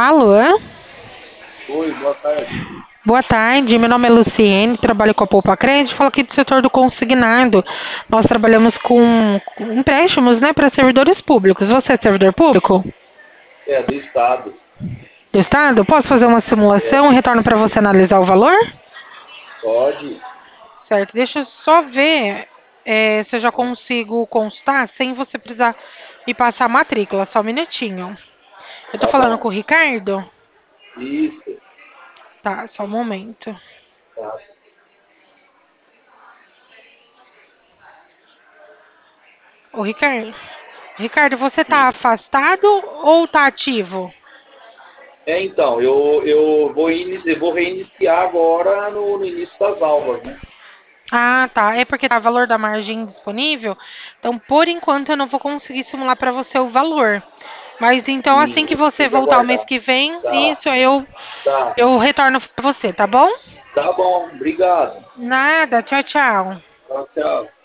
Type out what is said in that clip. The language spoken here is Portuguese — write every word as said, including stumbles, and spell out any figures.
Alô? Oi, boa tarde. Boa tarde, meu nome é Luciene, trabalho com a Poupa Crédito, falo aqui do setor do consignado. Nós trabalhamos com com empréstimos, né, para servidores públicos. Você é servidor público É, do Estado. do Estado? Posso fazer uma É, simulação e retorno para você analisar o valor? pode. Certo, deixa eu só ver é, se eu já consigo constar sem você precisar me passar a matrícula, só um minutinho. Eu tô Tá falando com bom. o Ricardo? Isso. Tá, só um momento. Tá. Ô, Ricardo, Ricardo, você tá Sim. afastado ou tá ativo? É, então, eu, eu vou, inici- eu vou reiniciar agora no, no início das aulas, né? Ah, tá. É porque tá valor da margem disponível. Então, por enquanto, eu não vou conseguir simular para você o valor. Mas então, assim Sim, que você tem que voltar o mês aguardar. que vem, Tá, isso eu tá. eu retorno para você, tá bom? Tá bom, obrigado. Nada. Tchau, tchau. Tchau, tchau.